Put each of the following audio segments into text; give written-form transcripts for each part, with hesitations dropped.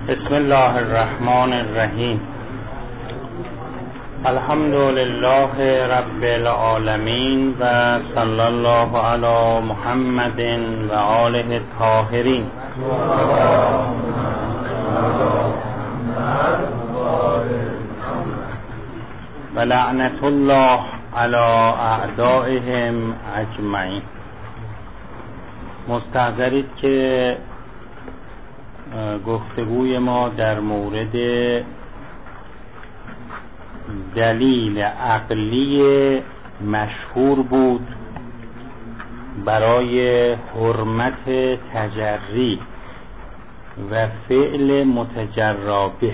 بسم الله الرحمن الرحیم. الحمد لله رب العالمین و صلی الله علی محمد و آله الطاهرین. و لعنت الله علی اعدائهم اجمعین. مستحضرید که گفتگوی ما در مورد دلیل عقلی مشهور بود برای حرمت تجری و فعل متجری به.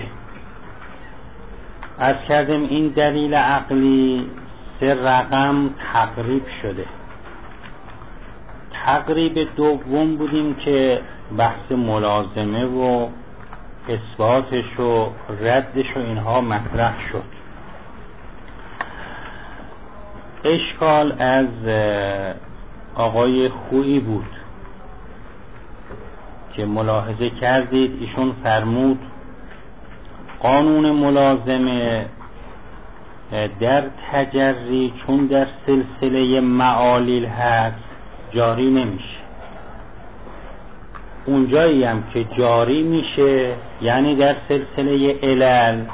عرض کردیم این دلیل عقلی 3 رقم تقریب شده. تقریب دوم بودیم که بحث ملازمه و اثباتش و ردش و اینها مطرح شد. اشکال از آقای خویی بود که ملاحظه کردید ایشون فرمود قانون ملازمه در تجری چون در سلسله معالیل هست جاری نمیشه. اونجایی هم که جاری میشه یعنی در سلسله علل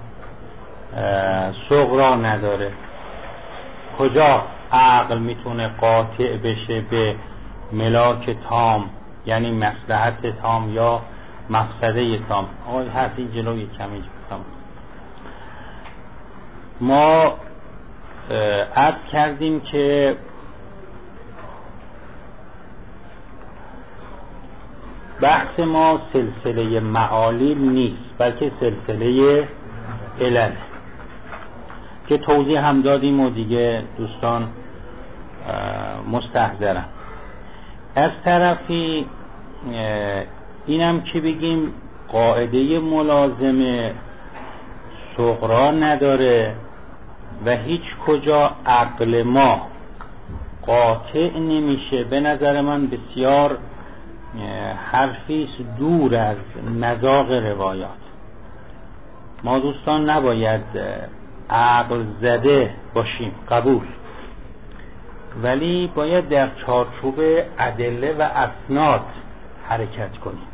صغرا نداره. کجا عقل میتونه قاطع بشه به ملاک تام یعنی مصلحت تام یا مفسده تام؟ آقای هست این جلوی کمی بکنم. ما عرض کردیم که بحث ما سلسله معالیل نیست بلکه سلسله علل که توضیح هم دادیم و دیگه دوستان مستحضرن. از طرفی اینم که بگیم قاعده ملازمه صغرا نداره و هیچ کجا عقل ما قاطع نمیشه. به نظر من بسیار حرفیست دور از مذاق روایات. ما دوستان نباید عقل زده باشیم، قبول، ولی باید در چارچوب ادله و اسناد حرکت کنیم.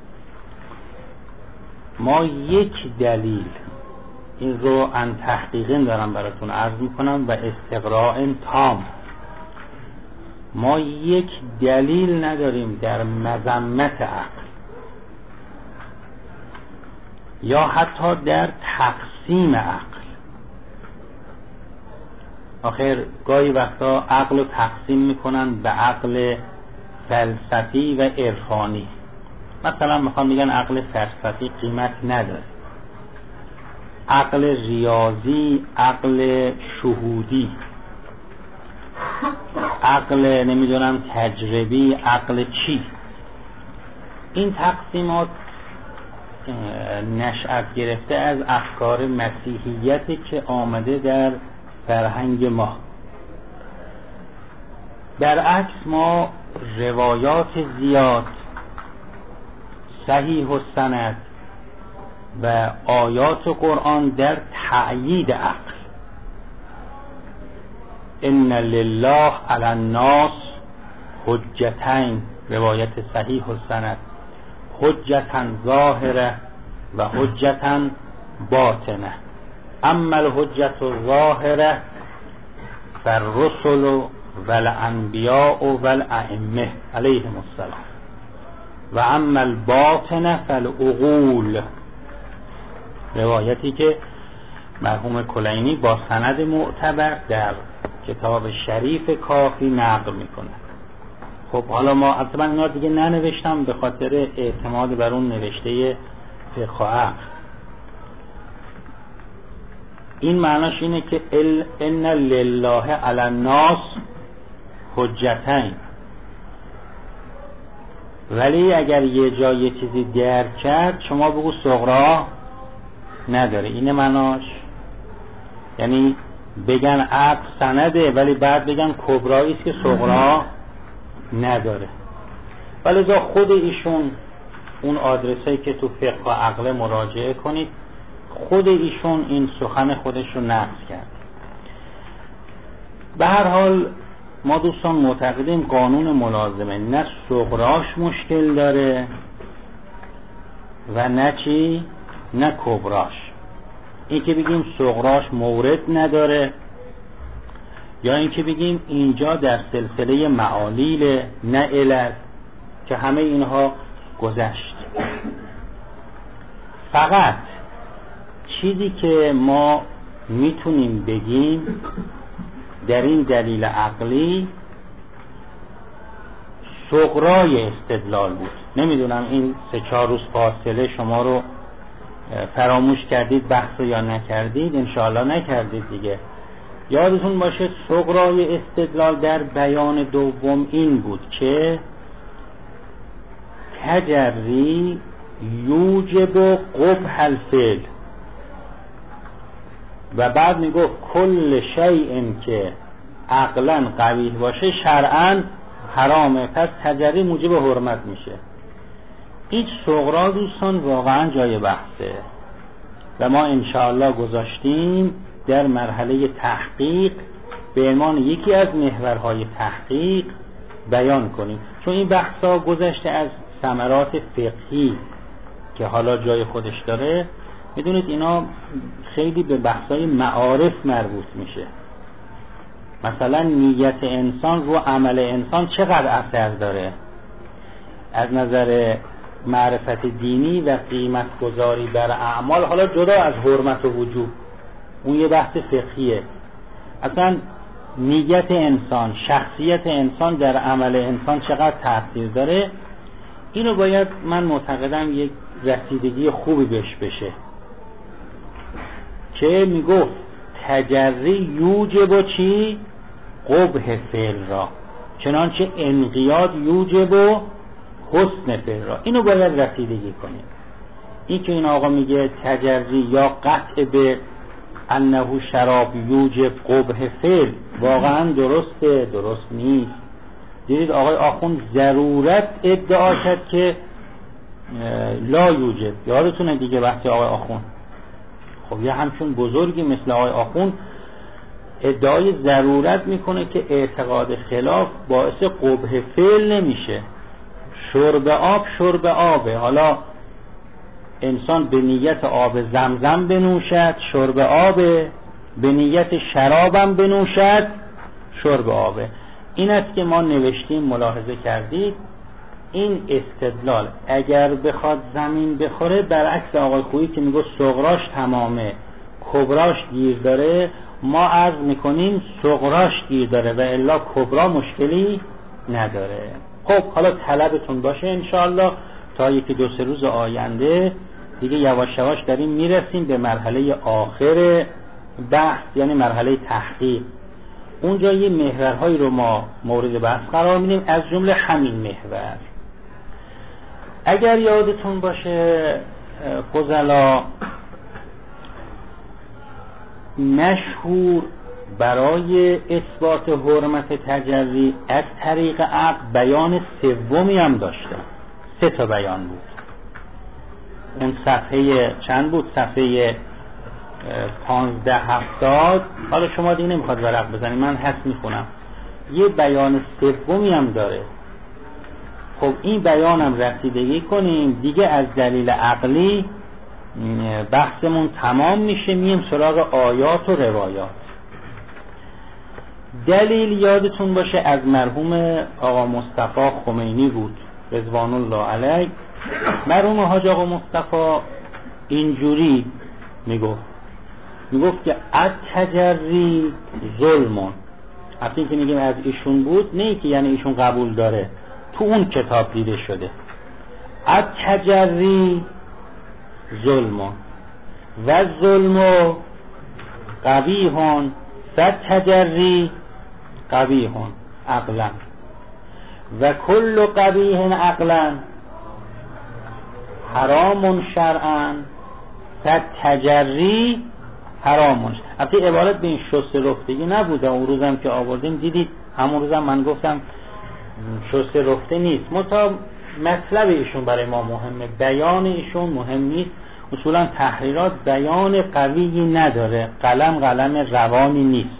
ما یک دلیل، این رو ان تحقیقین دارم براتون عرض میکنم و استقراء تام، ما یک دلیل نداریم در مذمت عقل یا حتی در تقسیم عقل. آخر گاهی وقتا عقل رو تقسیم میکنن به عقل فلسفی و عرفانی. مثلا میخوام بگن عقل فلسفی قیمت نداره، عقل ریاضی، عقل شهودی، عقل نمیدونم تجربی، عقل چی. این تقسیمات نشأت گرفته از افکار مسیحیتی که آمده در فرهنگ ما. برعکس ما روایات زیاد صحیح و سند و آیات قرآن در تأیید عقل. ان لله علی الناس حجتین، روایت صحیح و سند، حجتا ظاهره و حجتا باطنه. اما الحجت الظاهره فالرسل والانبیاء والائمه علیهم السلام و اما الباطنه فالعقول، روایتی که مرحوم کلینی با سند معتبر در کتاب شریف کافی نقل میکنه. خب حالا ما اصلا اینا دیگه ننوشتم به خاطر اعتماد بر اون نوشته فقه و عقل. این معناش اینه که ان لله علی الناس حجتین، ولی اگر یه جای یه چیزی درک کرد شما بگو صغرا نداره. این معناش یعنی بگن عقل سنده ولی بعد بگن کبرایی است که صغرا نداره. ولی خود ایشون اون آدرسایی که تو فقه و عقل مراجعه کنید. خود ایشون این سخن خودش رو نقض کرد. به هر حال ما دوستان معتقدیم قانون ملازمه نه صغراش مشکل داره و نه چی؟ نه کبراش. این که بگیم صغراش مورد نداره یا این که بگیم اینجا در سلسله معالیل نه علل، که همه اینها گذشت. فقط چیزی که ما میتونیم بگیم در این دلیل عقلی صغرای استدلال بود. نمیدونم این 3-4 روز فاصله شما رو فراموش کردید بحث یا نکردید؟ انشاءالله نکردید دیگه. یادتون باشه صغرای استدلال در بیان دوم این بود که تجری یوجب قبح الفعل، و بعد میگفت کل شیء که عقلا قبیح باشه شرعا حرامه، پس تجری موجب حرمت میشه. این صغرا دوستان واقعا جای بحثه و ما انشاءالله گذاشتیم در مرحله تحقیق به عنوان یکی از محورهای تحقیق بیان کنیم، چون این بحثا گذشته از ثمرات فقهی که حالا جای خودش داره. میدونید اینا خیلی به بحثای معارف مربوط میشه. مثلا نیت انسان رو عمل انسان چقدر اثر داره از نظر معرفت دینی و قیمت گذاری بر اعمال، حالا جدا از حرمت و وجوب، اون یه بحث فقهیه. اصلا نیت انسان، شخصیت انسان در عمل انسان چقدر تاثیر داره، اینو باید من معتقدم یک رسیدگی خوبی بهش بشه که میگفت تجری یوجب چی؟ قبح فعل را، چنانچه انقیاد یوجب حسن فعل را. اینو باید رسیدگی کنیم. این که این آقا میگه تجری یا قطع به انه شراب یوجب قبح فعل واقعا درسته؟ درست نیست. دیدید آقای آخوند ضرورت ادعا کرد که لا یوجب. یادتونه دیگه وقتی آقای آخوند، خب یه همچون بزرگی مثل آقای آخوند ادعای ضرورت میکنه که اعتقاد خلاف باعث قبح فعل نمیشه. شرب آب شرب آبه، حالا انسان به نیت آب زمزم بنوشد شرب آبه، به نیت شرابم بنوشد شرب آبه. این است که ما نوشتیم، ملاحظه کردید. این استدلال اگر بخواد زمین بخوره، برعکس آقای خویی که میگه صغراش تمامه کبراش گیر داره، ما عرض میکنیم صغراش گیر داره و الا کبرا مشکلی نداره. خب حالا طلبتون باشه انشاءالله تا 1-2 روز آینده دیگه یواش یواش داریم میرسیم به مرحله آخر بحث، یعنی مرحله تحقیق. اونجا یه محورهایی رو ما مورد بحث قرار میدیم، از جمله همین محور. اگر یادتون باشه فضلا، مشهور برای اثبات حرمت تجری از طریق عقل بیان سومی هم داشته. 3 تا بیان بود. اون صفحه چند بود؟ صفحه 1570. حالا شما دیگه نمیخواد ورق بزنید، من هست میخونم. یه بیان سومی هم داره. خب این بیانم رسیدگی کنیم دیگه، از دلیل عقلی بحثمون تمام میشه، میم سراغ آیات و روایات. دلیل یادتون باشه از مرحوم آقا مصطفی خمینی بود رضوان الله علیه. مرحوم حاج آقا مصطفی اینجوری میگفت که التجری ظلمون. وقتی که میگیم از ایشون بود، نه که یعنی ایشون قبول داره، تو اون کتاب دیده شده. التجری ظلمون و ظلم قبیحون فالتجری قبیحون عقلا و کل قبیح عقلا حرام شرعا فالتجری حرامون. البته عبارت به این شسته رفتگی نبوده. اون روزم که آوردیم دیدید، همون روزم من گفتم شسته رفته نیست، مطلب ایشون برای ما مهمه، بیان ایشون مهم نیست. اصولا تحریرات بیان قویی نداره، قلم روانی نیست.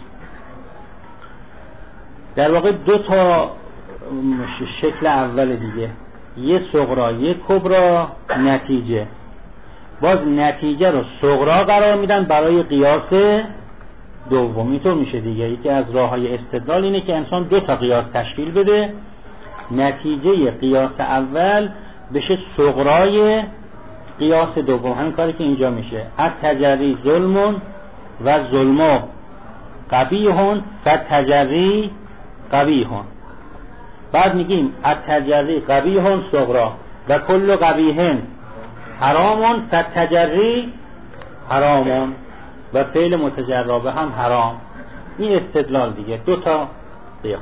در واقع دو تا شکل اول دیگه، یه صغرا یه کبرا، نتیجه. باز نتیجه رو صغرا قرار میدن برای قیاس دومی. تو میشه دیگه یکی از راههای استدلال اینه که انسان دو تا قیاس تشکیل بده، نتیجه قیاس اول بشه صغرای قیاس دوم. همین کاری که اینجا میشه، التجری ظلم و ظلم قبیح فالتجری قبیح. بعد میگیم التجری قبیح صغرا و کل قبیح حرام فالتجری حرام و فعل متجربه هم حرام. این استدلال دیگه، دو تا قیاس.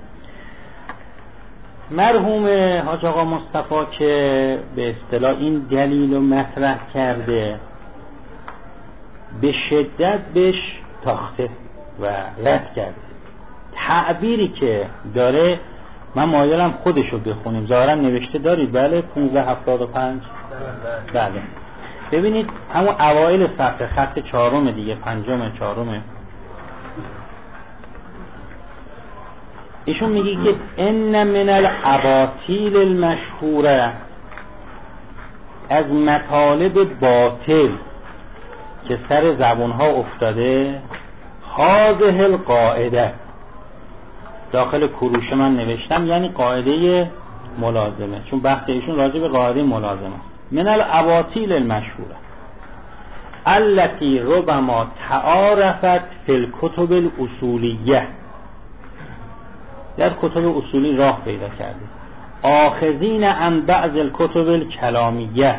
مرحوم حاج آقا مصطفی که به اصطلاح این دلیل رو مطرح کرده، به شدت بهش تاخته و رد کرده. تعبیری که داره من مایلم خودشو بخونیم، ظاهرا نوشته دارید بله 1575. بله ببینید همون اوایل صفحه خط چهارم دیگه، پنجم چهارم. ایشون میگه که ان من الاباطیل المشهوره، از مطالب باطل که سر زبونها افتاده، هذه القاعده، داخل کروش من نوشتم یعنی قاعده ملازمه، چون بحث ایشون راجع به قاعده ملازمه است. من الاباطیل المشهوره التي ربما تعارفت فی الکتب الاصولیه، در کتب اصولی راه پیدا کرده، آخذین عن بعض الکتب الکلامیه،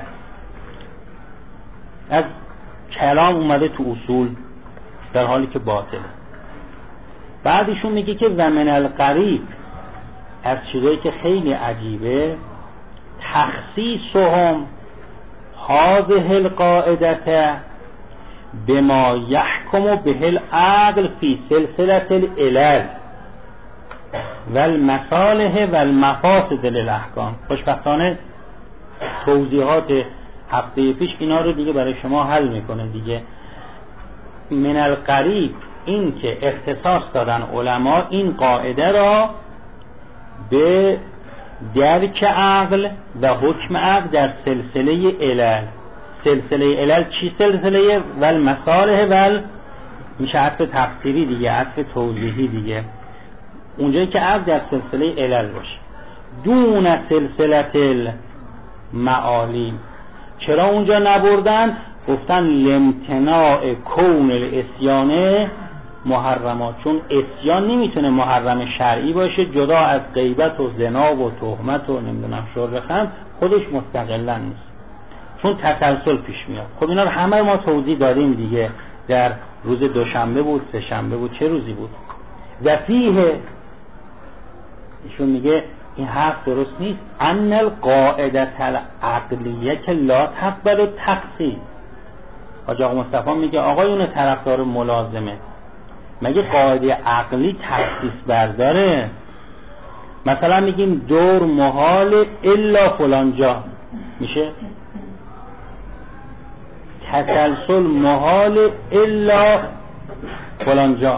از کلام اومده تو اصول در حالی که باطله. بعدشون میگه که و من الغریب، از چیزایی که خیلی عجیبه، تخصیصهم هذه القاعده بما يحكم به العقل في سلسله العلل والمصالح والمفاسد للاحکام. خوشبختانه توضیحات هفته پیش اینا رو دیگه برای شما حل میکنه دیگه. من الغریب، این که اختصاص دادن علما این قاعده را به درک عقل و حکم عقل در سلسله علل. سلسله علل چی سلسله؟ والمصالح میشه عطف تفسیری دیگه، عطف توضیحی دیگه، اونجایی که عقل در سلسله علل باشه، دون سلسله المعالی. چرا اونجا نبردن؟ گفتن لامتناع کون الاسیان محرمات، چون اسیان نمیتونه محرم شرعی باشه جدا از غیبت و زنا و تهمت و نمیدونم شرب خمر، خودش مستقلا نیست، چون تسلسل پیش میاد. خب اینا رو همه ما توضیح دادیم دیگه، در روز دوشنبه بود، سه شنبه بود، چه روزی بود. و فیه ایشون میگه این حرف درست نیست، ان القاعده العقلیه که لا تقبل التخصیص. حاج آقا مصطفی میگه آقایون طرفدار ملازمه، مگه قاعده عقلی تخصیص برداره؟ مثلا میگیم دور محال الا فلانجا، میشه تسلسل محال الا فلانجا،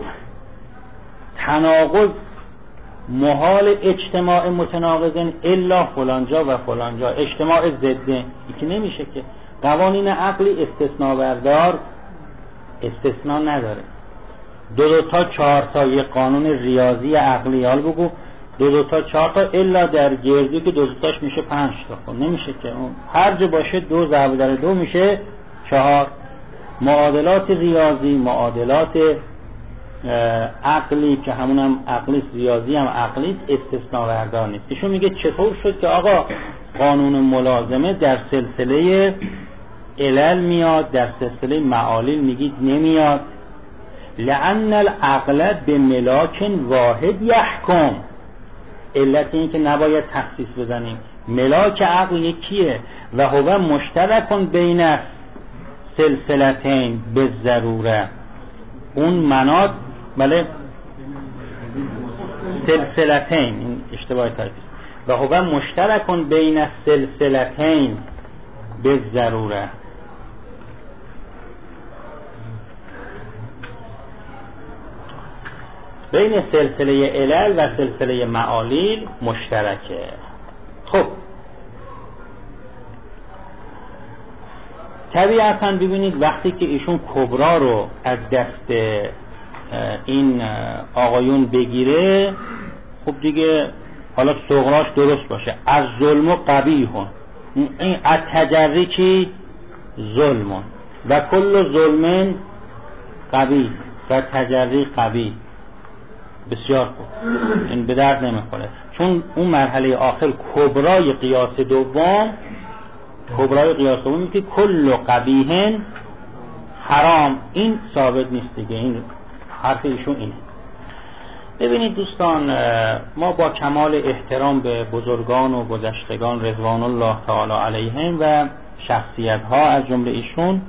تناقض محال اجتماع متناقضن الا فلانجا و فلانجا، اجتماع ضده، یکی نمیشه که. قوانین عقلی استثناء بردار استثناء نداره. دو تا چهار تا یه قانون ریاضی عقلی حال بگو، دو تا چهار تا الا در گردی که دو تاش میشه 5 تا، خب نمیشه که. اون هر جا باشه 2 ضرب در 2 میشه 4. معادلات ریاضی، معادلات عقلی که همونم عقلی، ریاضی هم عقلی، استثناء بردار نیست. ایشون میگه چطور شد که آقا قانون ملازمه در سلسله علل میاد، در سلسله معالیل میگید نمیاد؟ لأن العقل به ملاک واحد یحکم، علت این که نباید تخصیص بزنیم، ملاک عقل یکیه و هو مشترکن بین سلسلتین به ضروره. اون منات بله سلسلتین، این اشتباه تایپی، و هو مشترکون بین السلسلتین به ضروره. بین سلسله علل و سلسله معالیل مشترکه. خب طبیعتاً ببینید وقتی که ایشون کبرا رو از دست این آقایون بگیره، خب دیگه حالا صغراش درست باشه، از ظلم و قبیحون، این از تجری چی؟ ظلمون و کل ظلمن قبیح و تجری قبیح. بسیار خوب، این به درد نمیخوره، چون اون مرحله آخر کبرای قیاس دوم که کل قبیح حرام، این ثابت نیست دیگه، این حرف ایشون اینه. ببینید دوستان، ما با کمال احترام به بزرگان و گذشتگان رضوان الله تعالی علیهم و شخصیت ها از جمله ایشون،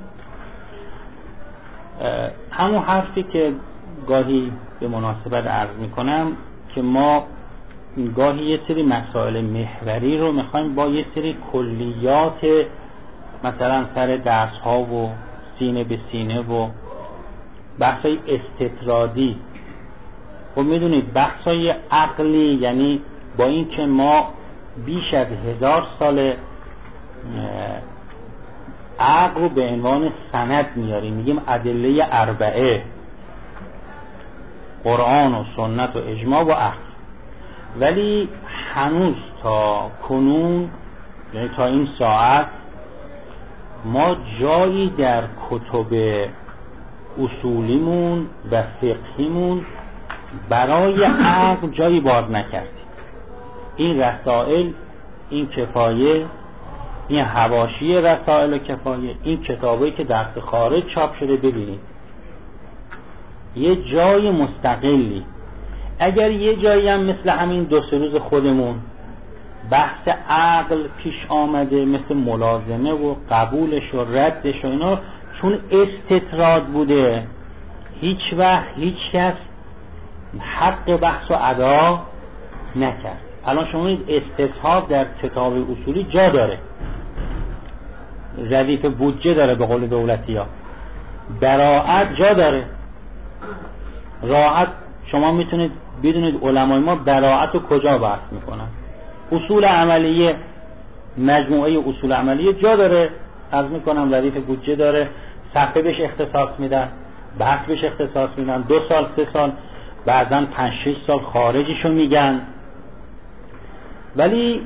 همون حرفی که گاهی به مناسبت عرض میکنم که ما گاهی یه سری مسائل محوری رو میخوایم با یه سری کلیات مثلا سر درس ها و سینه به سینه و بحثای استطرادی، خب میدونید بحثای عقلی، یعنی با این که ما بیش از 1000 سال عقل رو به عنوان سند میاریم، میگیم ادله اربعه، قرآن و سنت و اجماع و عقل، ولی هنوز تا کنون، یعنی تا این ساعت، ما جایی در کتب اصولیمون و فقهیمون برای عقل جایی باز نکردیم. این رسائل، این کفایه، این حواشی رسائل و کفایه، این کتابی که دست خارج چاپ شده، ببینید یه جای مستقلی. اگر یه جایی هم مثل همین 2-3 روز خودمون بحث عقل پیش آمده، مثل ملازمه و قبولش و ردش و اینا، چون استطراد بوده، هیچ وقت هیچ کس حق بحث و ادا نکرد. الان شما این استصحاب در کتاب اصولی جا داره، ردیف بودجه داره به قول دولتی ها، براعت جا داره، راحت شما میتونید بدونید علمای ما براعت رو کجا بحث میکنن. اصول عملیه، مجموعه اصول عملیه جا داره، عرض میکنم ردیف بودجه داره، صفحه بهش اختصاص میدن، بحث بهش اختصاص میدن، 2 سال 3 سال، بعداً 5-6 سال خارجیشو میگن. ولی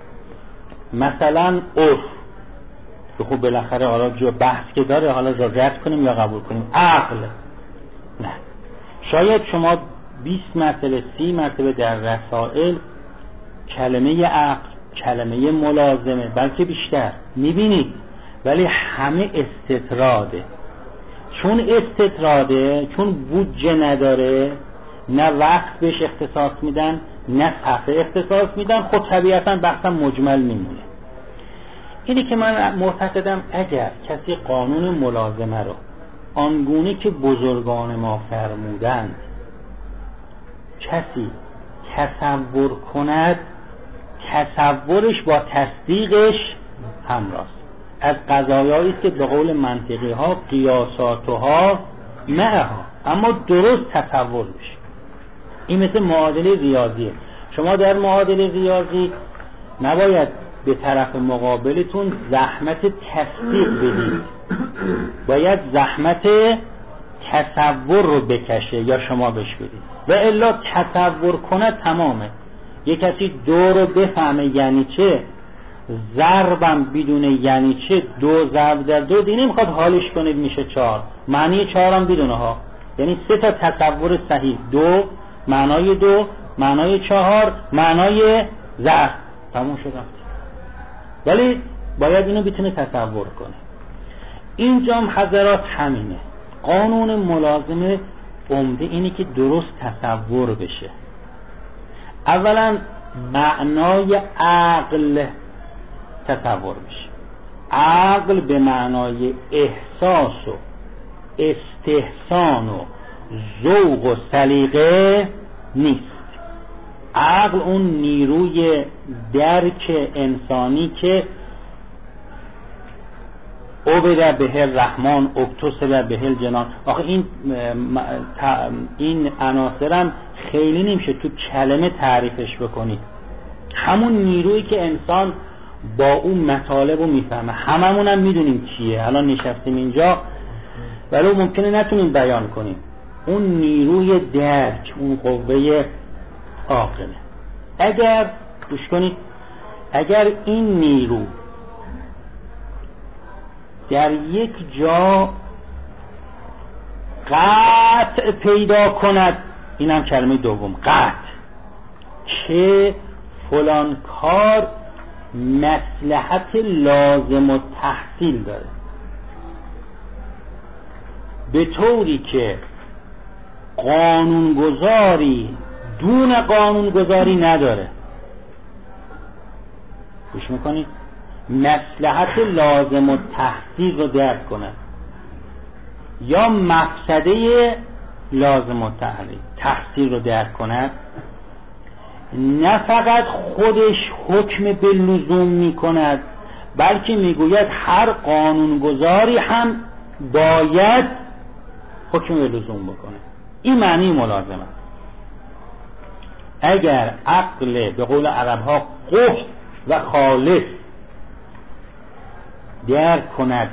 مثلا عرف که خب بالاخره حالا جو بحث که داره، حالا رد کنیم یا قبول کنیم. عقل نه، شاید شما 20 مرتبه 30 مرتبه در رسائل کلمه عقل، کلمه ملازمه، بلکه بیشتر میبینید، ولی همه استطراده. چون استطراده، چون بودجه نداره، نه وقت بهش اختصاص میدن، نه صفحه اختصاص میدن، خب طبیعتا بحثم مجمل میمونه. اینی که من معتقدم اگر کسی قانون ملازمه رو آنگونه که بزرگان ما فرمودند کسی تصور کند، تصورش با تصدیقش همراست. از قضایایی است که به قول منطقی ها قیاساتها معها، اما درست تصور بشه. این مثل معادله ریاضیه. شما در معادله ریاضی نباید به طرف مقابلتون زحمت تصدیق بدید، باید زحمت تصور رو بکشه یا شما بش بدید، و الا تصور کنه تمامه. یک کسی 2 رو بفهمه یعنی چه، ضربم بدونه یعنی چه، 2 ضرب در 2 دیگه نمیخواد حالش کنید میشه 4، معنی 4 هم بدونه ها، یعنی 3 تا تصور صحیح، 2 معنای 2، معنای 4 معنای ضرب، تموم شد. ولی باید اینو بتونه تصور کنه. اینجا هم حضرات همینه، قانون ملازمه عمده اینه که درست تصور بشه. اولا معنای عقل تصور بشه. عقل به معنای احساس و استحسان و ذوق و سلیقه نیست. عقل اون نیروی درک انسانی که عبد به الرحمن اکتسب به الجنان. آخه این عناصر هم خیلی نمیشه تو کلمه تعریفش بکنید. همون نیرویی که انسان با اون مطالب رو میفهمه، هممون هم میدونیم چیه، الان نشستیم اینجا ولی ممکنه نتونیم بیان کنیم. اون نیروی درک، اون قوه عاقله. اگر گوش کنید، اگر این نیرو در یک جا قطع پیدا کند، این هم کلمه دوم، قطع، که فلان کار مصلحت لازم و تحصیل داره، به طوری که قانونگذاری دون قانونگذاری نداره. گوش میکنید؟ مصلحت لازم و تحصیل رو درک کنه، یا مفسده لازم و تحصیل رو درک کنه. نه فقط خودش حکم به لزوم میکند، بلکه میگوید هر قانونگذاری هم باید حکم به لزوم بکنه. این معنی ملازمه. اگر عقل به قول عرب‌ها قح و خالص درک کند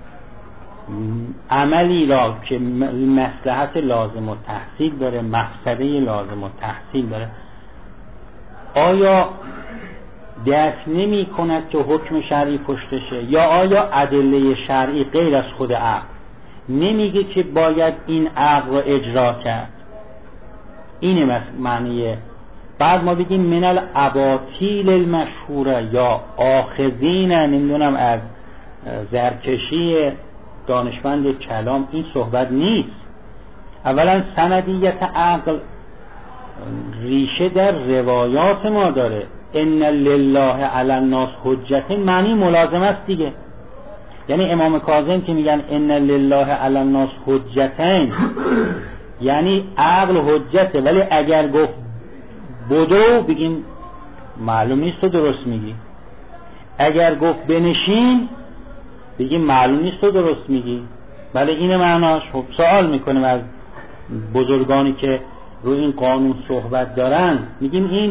عملی را که مصلحت لازم و تحصیل داره، مفسده لازم و تحصیل داره، آیا درک نمی کند که حکم شرعی پشتشه؟ یا آیا ادله شرعی غیر از خود عقل نمیگه که باید این عقل را اجرا کرد؟ اینه معنیه. بعد ما بگیم من الاباطیل المشهوره یا آخذین، نمیدونم از زرکشی دانشمند کلام، این صحبت نیست. اولا سندیت عقل ریشه در روایات ما داره. ان لله علی الناس حجت، معنی ملازم است دیگه. یعنی امام کاظم که میگن ان لله علی الناس حجتین، یعنی عقل حجته، ولی اگر گفت بدو بگیم معلوم نیست تو درست میگی. اگر گفت بنشین بگیم معلوم نیست تو درست میگی. بله این معناش. خب سوال میکنیم از بزرگانی که روی این قانون صحبت دارن، میگیم این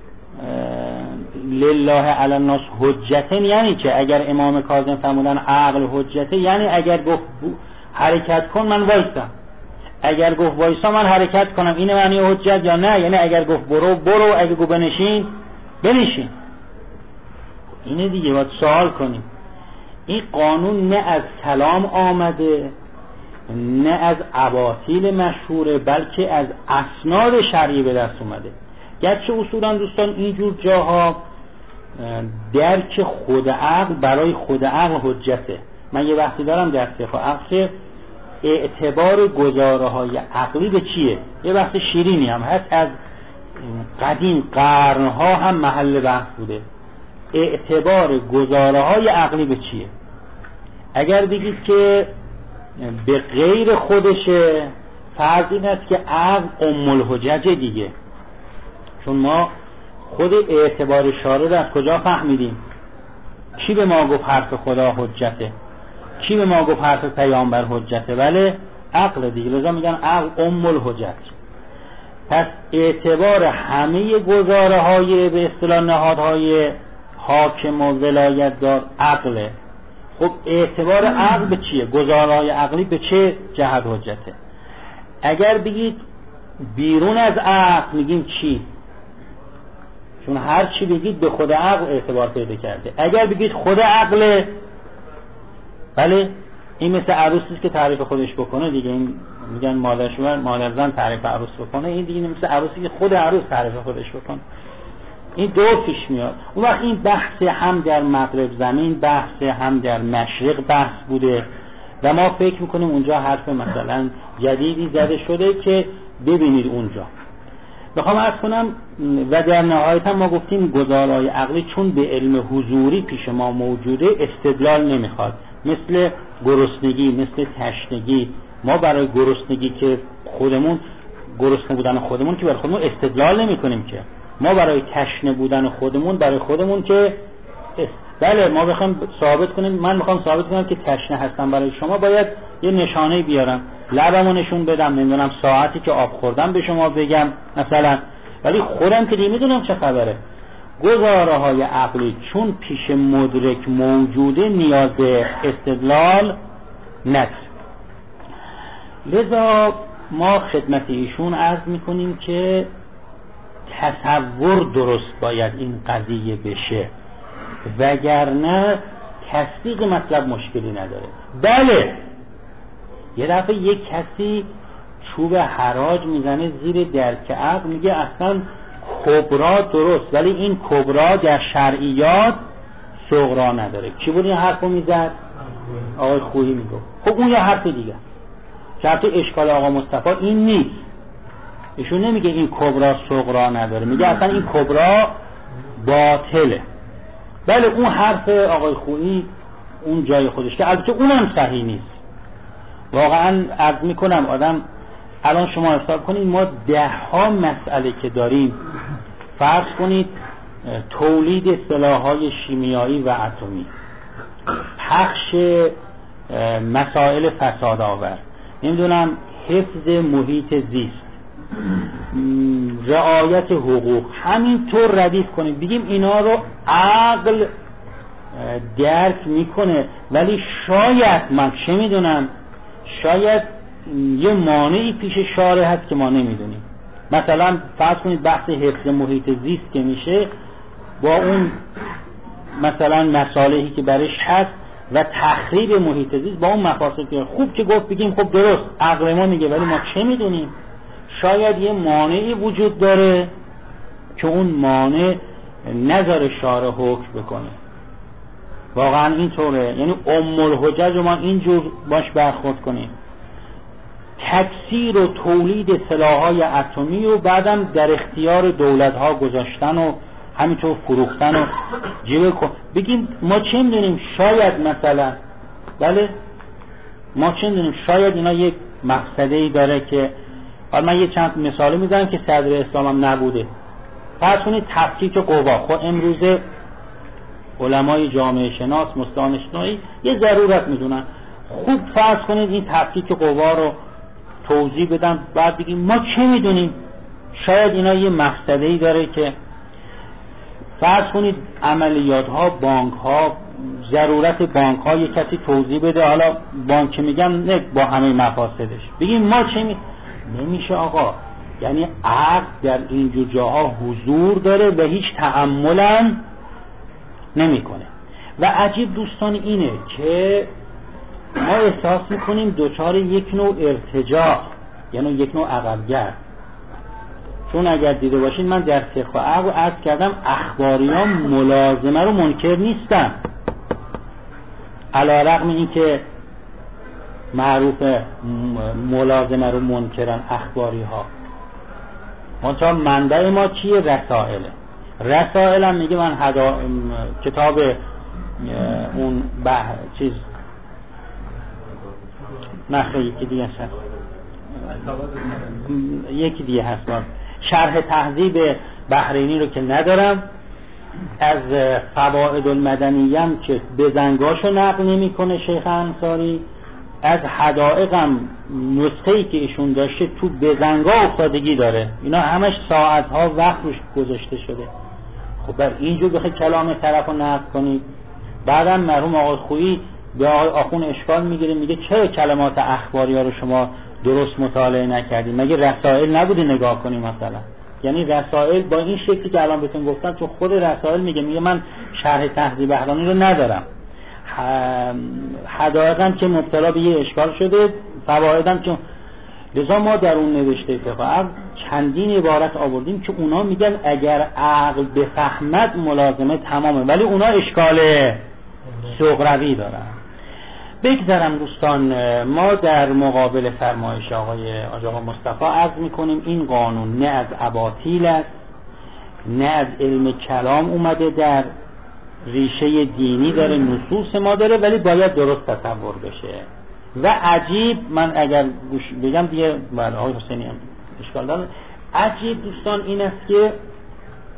لله علی الناس حجتن یعنی چه؟ اگر امام کاظم فرمودن عقل حجته، یعنی اگر گفت حرکت کن من وایسم، اگر گفت وایسا من حرکت کنم. این معنی حجت یا نه؟ یعنی اگر گفت برو برو، اگر گفت بنشین بنشین. اینه دیگه. باید سوال کنیم. این قانون نه از کلام آمده، نه از اباطیل مشهوره، بلکه از اسناد شرعی به دست اومده. گرچه اصولا دوستان اینجور جاها درک خود عقل برای خود عقل حجته. من یه وقتی دارم در فقه عقل اعتبار گزاره های عقلی به چیه، یه وقت شیرینی هم هست، از قدیم قرنها هم محل بحث بوده. اعتبار گزاره های عقلی به چیه؟ اگر بگید که به غیر خودشه، فرض این است که عقل ام الحجج دیگه. چون ما خود اعتبار شارع از کجا فهمیدیم؟ کی به ما گفت حرف خدا حجته؟ کی به ما گفت حرف پیامبر حجته؟ بله عقل دیگه. لذا میگن عقل ام الحجج. پس اعتبار همه گزاره های به اصطلاح نهادهای حاکم و ولایت دار عقله. خب اعتبار عقل به چیه؟ گزاره های عقلی به چه جهت حجته؟ اگر بگید بیرون از عقل میگیم چی؟ چون هر چی بگید به خود عقل اعتبار پیدا کرده. اگر بگید خود عقل، بله این مثل عروسیست که تعریف خودش بکنه دیگه. این میگن مادر زن تعریف عروس بکنه، این دیگه مثل عروسی که خود عروس تعریف خودش بکنه. این دو پیش میاد. اون وقت این بحث هم در مغرب زمین، بحث هم در مشرق بحث بوده و ما فکر میکنیم اونجا حرف مثلا جدیدی زده شده که ببینید اونجا. بخوام عرض کنم و در نهایت هم ما گفتیم گزارهای عقلی چون به علم حضوری پیش ما موجوده استدلال نمیخواد. مثل گرسنگی، مثل تشنگی، ما برای گرسنگی که خودمون گرسنه بودن خودمون که برای خودمون استدلال نمی کنیم که ما برای تشنه بودن خودمون، برای خودمون که بله ما بخوام ثابت کنیم، من میخوام ثابت کنم که تشنه هستم برای شما، باید یه نشانه بیارم، لبمو نشون بدم، نمیدونم ساعتی که آب خوردم به شما بگم مثلا، ولی خودم که نمیدونم چه خبره. گزاره های عقلی چون پیش مدرک موجوده نیاز به استدلال نداره. لذا ما خدمت ایشون عرض میکنیم که تصور درست باید این قضیه بشه، وگرنه تصدیق مطلب مشکلی نداره. بله یه دفعه یک کسی چوب حراج میزنه زیر درک عقل، میگه اصلا کبرا درست، ولی این کبرا در شرعیات صغرا نداره. کی بود این حرفو میزد؟ آقای خویی میگه. خب اون یه حرف دیگه. شرط اشکال آقا مصطفی این نیست. ایشون نمیگه این کبرا صغرا نداره، میگه اصلا این کبرا باطله. بله اون حرف آقای خویی اون جای خودش که البته اونم صحیح نیست. واقعا عرض میکنم آدم الان شما حساب کنید ما 10 مسئله که داریم، فرض کنید تولید سلاح‌های شیمیایی و اتمی، پخش مسائل فسادآور، نمیدونم حفظ محیط زیست، رعایت حقوق، همینطور ردیف کنیم بگیم اینا رو عقل درک میکنه، ولی شاید من چه میدونم شاید یه مانعی پیش شارع هست که ما نمیدونیم. مثلا فرض کنید بحث حفظ محیط زیست که میشه با اون مثلا مصالحی که برش هست و تخریب محیط زیست با اون مفاسد که خوب که گفت بگیم خب درست عقل ما میگه، ولی ما چه میدونیم؟ شاید یه مانعی وجود داره که اون مانع نذاره شارع حکم بکنه. واقعا اینطوره، یعنی ام الحجج رو ما اینجور باش برخورد کنیم. تکثیر و تولید سلاح‌های اتمی و بعدم در اختیار دولت‌ها گذاشتن و همینطور فروختن و جیبه بگیم ما چه می‌دونیم؟ شاید مثلا بله ما چه می‌دونیم؟ شاید اینا یک مقصدی داره که حالا من یه چند مثال میزنم که صدر اسلام هم نبوده. فرض کنید تفکیک قوا، خب امروزه علمای جامعه شناس مستان شناسی یه ضرورت میدونن، خوب فرض کنید این تفکیک قوا رو توضیح بدن، بعد بگیم ما چه میدونیم؟ شاید اینا یه مقصدی داره که فرض کنید عملیات ها، بانک ها، ضرورت بانک ها یه کسی توضیح بده، حالا بانک میگم نه با همه مفاسدش، بگیم ما چه نمیشه آقا. یعنی عقل در اینجور جاها حضور داره و هیچ تأمل نمیکنه. و عجیب دوستان اینه که ما احساس میکنیم دوچار یک نوع ارتجاع، یعنی یک نوع عقب‌گرد. چون اگر دیده باشید من در فقه عقل عرض کردم اخباریان ملازمه رو منکر نیستن، علی رغم این که معروف ملازمه رو منکرن اخباری ها. منتها منبع ما چیه؟ رسائله. رسائل هم میگه من کتاب اون چیز نخیر یکی دیگه هست، یکی دیگه هست، شرح تهذیب بحرینی رو که ندارم، از فوائد المدنیه هم که بزنگاشو نقل نمی کنه شیخ انصاری، از حدائقم نسخه‌ای که ایشون داشته تو بزنگا افتادگی داره، اینا همش ساعتها وقت روش گذاشته شده. خب بر اینجور بخوای کلام طرف رو نقل کنی. بعدم مرحوم آقای خویی به آقای آخون اشکال میگیره، میگه چرا کلمات اخباری ها رو شما درست مطالعه نکردید؟ مگه رسائل نبوده نگاه کنی مثلا؟ یعنی رسائل با این شکلی که الان بهتون گفتم، تو خود رسائل میگه من شرح تهذیب بحرانی رو ندارم، حدائقم که مبتلا به یه اشکال شده، فوایدم که لذا ما در اون نوشته فقه چندین عبارت آوردیم که اونا میگن اگر عقل بفهمد ملازمه تمامه، ولی اونا اشکال صغروی دارن. بگذارم دوستان، ما در مقابل فرمایش آقای آقا مصطفی عرض میکنیم این قانون نه از اباطیل است، نه از علم کلام اومده، در ریشه دینی داره، نصوص ما داره، ولی باید درست تصور بشه. و عجیب، من اگر بگم دیگه برای آقای حسینی هم اشکال داره، عجیب دوستان این است که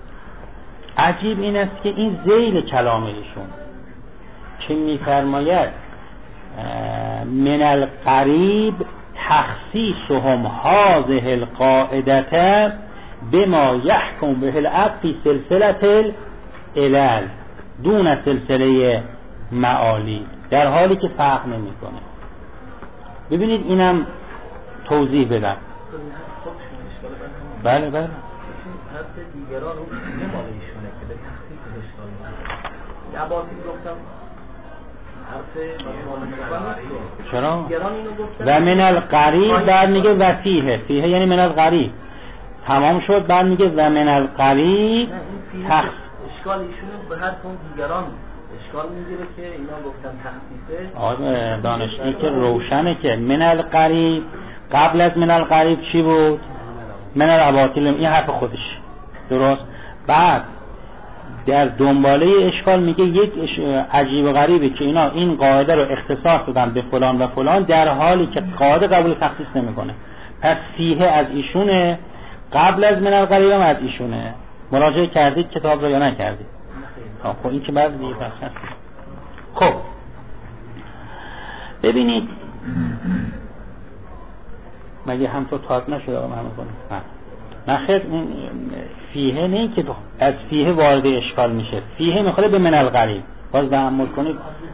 عجیب این است که این ذیل کلام ایشون که میفرماید من القریب تخصیصهم هذه القاعدة بما يحكم به العبد في سلسلة العلل دون سلسله معالی، در حالی که فرق نمیکنه. ببینید اینم توضیح بدم. بله بله. حرف دیگران رو نماله ایشونه که به تخصیص اشکال میکنه. عباسی گفتم حرف چرا؟ دیگران اینو گفتن و من القریب بعد میگه و فیه یعنی من القریب تمام شد، بعد میگه و من القریب اشکال ایشونه به هر کن دیگران اشکال میگیره که اینا گفتن تخصیصه. دانشی که روشنه که من القریب قبل از من القریب چی بود؟ من الاباطیل، این حرف خودش درست. بعد در دنباله اشکال میگه یک عجیب و غریبه که اینا این قاعده رو اختصاص دادن به فلان و فلان در حالی که قاعده قبول تخصیص نمیکنه. پس فیه از ایشونه، قبل از من القریب هم از ایشونه. مراجعه کردید کتاب رو یا نکردید؟ خب این که بعد دیگه هست. خب ببینید مگه هم تو تاک نشد آقا همه کنید؟ نه خیر، اون فیه نه که از فیه وارد اشکال میشه. فیه میخوره به من القریب. باز تأمل کنید.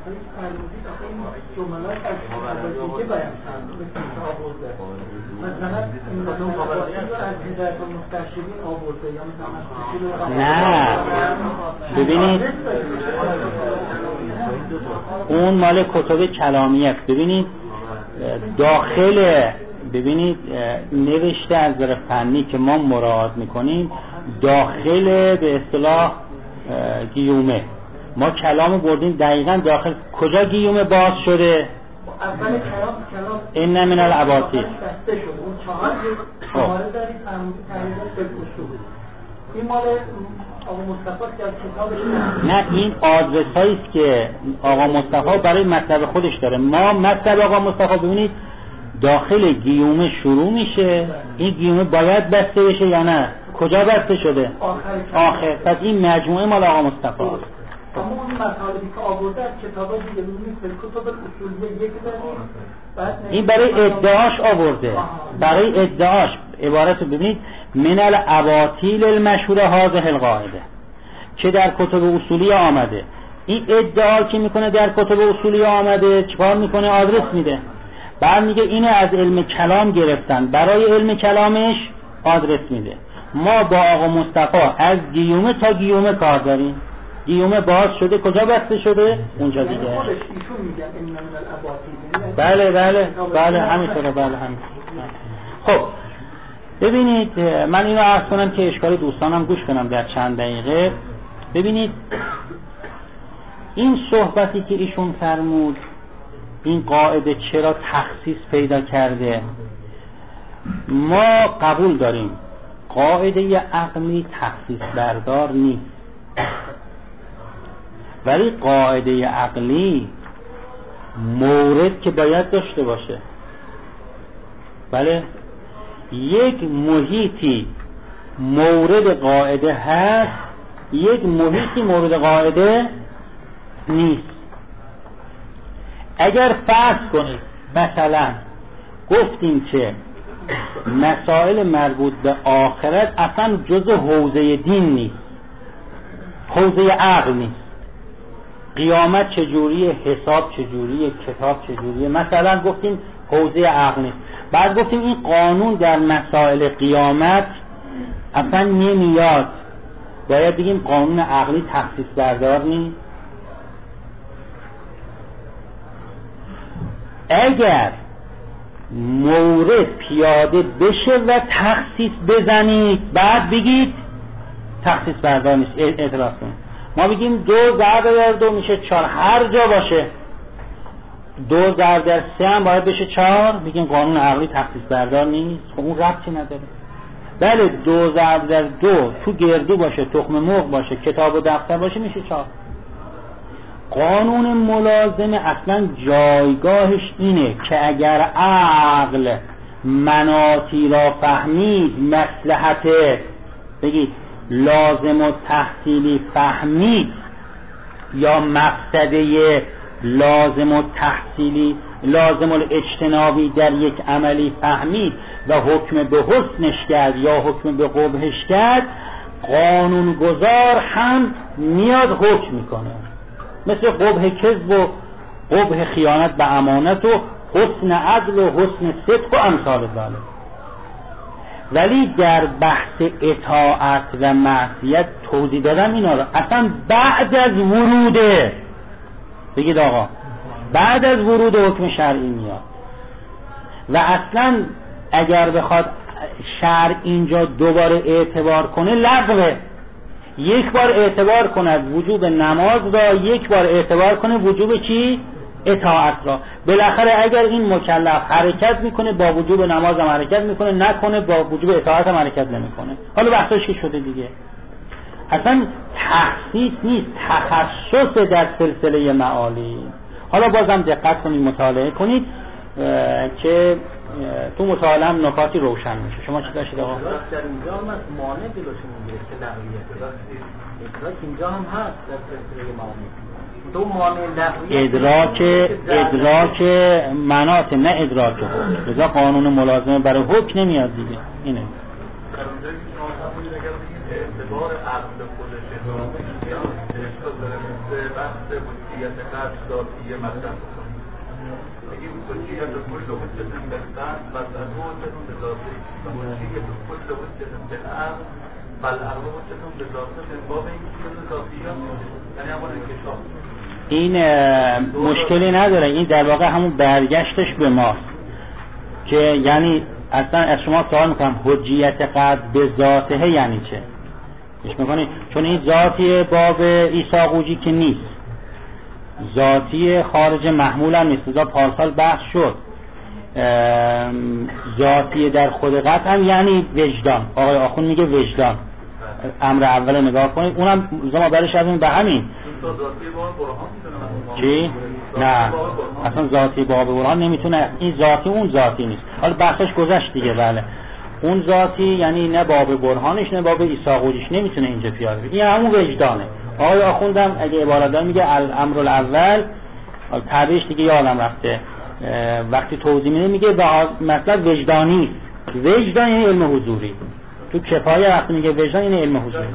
نه ببینید اون مال کتب کلامی است. ببینید داخل ببینید نوشته از نظر فنی که ما مراعات میکنیم داخل به اصطلاح گیومه ما کلام بردیم دقیقا داخل کجا گیومه باز شده؟ اول کلام این من الاباطیل بسته شد. اون چهار دارید تعریضات به اصول. این مال آقا مصطفی که از کتابش نه، این آدرسایی است که آقا مصطفی برای مطلب خودش داره. ما مطلب آقا مصطفی ببینید داخل گیومه شروع میشه. این گیومه باید بسته بشه یا نه؟ کجا بسته شده؟ آخر. پس این مجموعه مال آقا مصطفی است. اما اون مطالبی که آورده از کتابا دیگه ببینید کتاب اصولیه یک داریم. این برای ادعاش آورده. برای ادعاش عبارت رو ببینید من الاباطیل المشهوره هذه القاعده که در کتب اصولی آمده. این ادعا که میکنه در کتب اصولی آمده چیکار میکنه؟ آدرس میده. بعد میگه اینو از علم کلام گرفتن، برای علم کلامش آدرس میده. ما با آقا مصطفی از گیومه تا گیومه کار داریم. گیومه باز شده، کجا بسته شده؟ اونجا دیگه. بله بله بله همینطوره. بله همینطوره. خب ببینید من اینو عرض کنم که اشکال دوستانم گوش کنم در چند دقیقه. ببینید این صحبتی که ایشون فرمود این قاعده چرا تخصیص پیدا کرده، ما قبول داریم قاعده عقلی تخصیص بردار نیست، ولی قاعده عقلی مورد که باید داشته باشه. بله یک محیطی مورد قاعده هست، یک محیطی مورد قاعده نیست. اگر فرض کنید مثلا گفتیم که مسائل مربوط به آخرت اصلا جزء حوزه دین نیست، حوزه عقل نیست، قیامت چجوریه، حساب چجوریه، کتاب چجوریه، مثلا گفتیم حوزه عقل نیست. بعد گفتیم این قانون در مسائل قیامت اصلا نمیاد، باید بگیم قانون عقلی تخصیص بردار نیست. اگر مورد پیاده بشه و تخصیص بزنید بعد بگید تخصیص بردار نیست، اعتراض کنید. ما بگیم 2 ضرب 2 میشه 4، هر جا باشه 2 ضرب 3 هم باید بشه 4، بگیم قانون عقلی تخصیص بردار نیست. خب اون ربطی نداره. بله 2 ضرب 2 تو گردو باشه، تخم مرغ باشه، کتاب و دفتر باشه میشه 4. قانون ملازم اصلا جایگاهش اینه که اگر عقل مناطی را فهمید مصلحت، بگید لازم و تحصیلی فهمید یا مفسده لازم و تحصیلی لازم الاجتنابی در یک عملی فهمید و حکم به حسنش کرد یا حکم به قبحش کرد، قانونگذار هم میاد حکم میکنه، مثل قبح کذب و قبح خیانت به امانت و حسن عدل و حسن صدق و امثال ذلک. ولی در بحث اطاعت و معصیت توضیح دادم اینا رو اصلا بعد از وروده، بگید آقا بعد از ورود حکم شرعی میاد و اصلا اگر بخواد شرع اینجا دوباره اعتبار کنه لغوه. یک بار اعتبار کند وجوب نماز را، یک بار اعتبار کنه وجوب چی؟ اطاعت را. بالاخره اگر این مکلف حرکت میکنه با وجوب نماز هم حرکت میکنه، نکنه با وجوب اطاعت هم حرکت نمیکنه. حالا بحثش شده دیگه، اصلا تخصیص نیست، تخصص در سلسله معالی. حالا بازم دقت کنید مطالعه کنید که تو مطالعه هم نکاتی روشن میشه. شما چی داشتید آقا؟ در اینجا هم از مانع دلشون میگیره که لغویت ادراک اینجا هم هست در سلسله معالی. تو مانع ادراک مناط، نه ادراک حکم. لذا قانون ملازمه برای حکم نمیاد دیگه. اینه اعتبار عقل خودش بحث وجودیت قدر ذاتی مطرح کنیم. بگیم وجودیت کل وجود بالقدر و ضرورت بذاته و وجودیت کل وجود بالعقل والعقل وجود بذاته من باب این چیز ذاتیات، یعنی همون انکشاف. این مشکلی نداره، این در واقع همون برگشتش به ماست که یعنی اصلا از شما سوال میکنم حجیت قدر به ذاته یعنی چه؟ میکنید چون این ذاتی باب عیسی قوجی که نیست، ذاتی خارج محمول هم نیست. لذا پارسال بحث شد ذاتی در خود قدر هم یعنی وجدان. آقای آخون میگه وجدان، امر اول نگاه کنید، اونم ما برش از اون به همین چی؟ نه اصلا ذاتی باب برهان نمیتونه، این ذاتی اون ذاتی نیست. حالا بحثش گذشت دیگه. بله اون ذاتی یعنی نه باب برهانش نه باب عیسی قوجیش نمیتونه اینجا پیاده بشه، این همون وجدانه. آقای آخوندم اگه عبارت دار میگه الامر الاول، تعبیرش دیگه یادم رفته، وقتی توضیح میده میگه مطلب وجدانی. وجدان یعنی علم حضوری. تو کفایه وقتی میگه وجدان یعنی علم حضوری.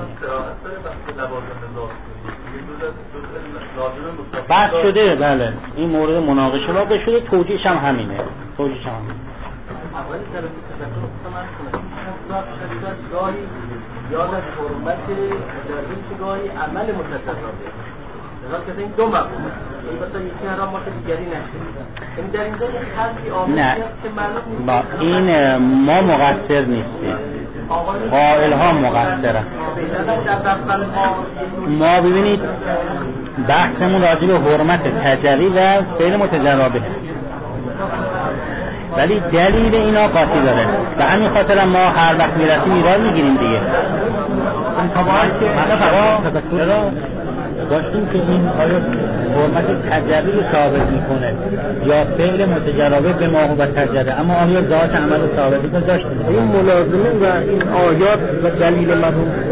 بحث شده بله، این مورد مناقشه واقع شده، توجیهش هم همینه. توجیهش هم همینه. اولی که تذکر من کنم گاهی یاد از حرمت داریم که گاهی عمل متضربه نظر که این دو مفهوم این مثلا یکی حرام باشه دیگری نشه. این در اینجا یک خلقی آمده که معلوم نیست این ما مقصر نیستیم، قائل ها مقصرن. ما ببینید بحثمون راجع به حرمت تجلی و فعل متجربه، ولی دلیل اینا قاطی داره. به همین خاطر ما هر وقت میرسیم ایراد میگیریم دیگه. داشتیم که این آیا حرمت تجربه رو ثابت میکنه یا فعل متجربه به ما و تجربه، اما آیا ذات عمل رو ثابت میکنه؟ داشتیم این ملازمه و این آیات و دلیل مرحوم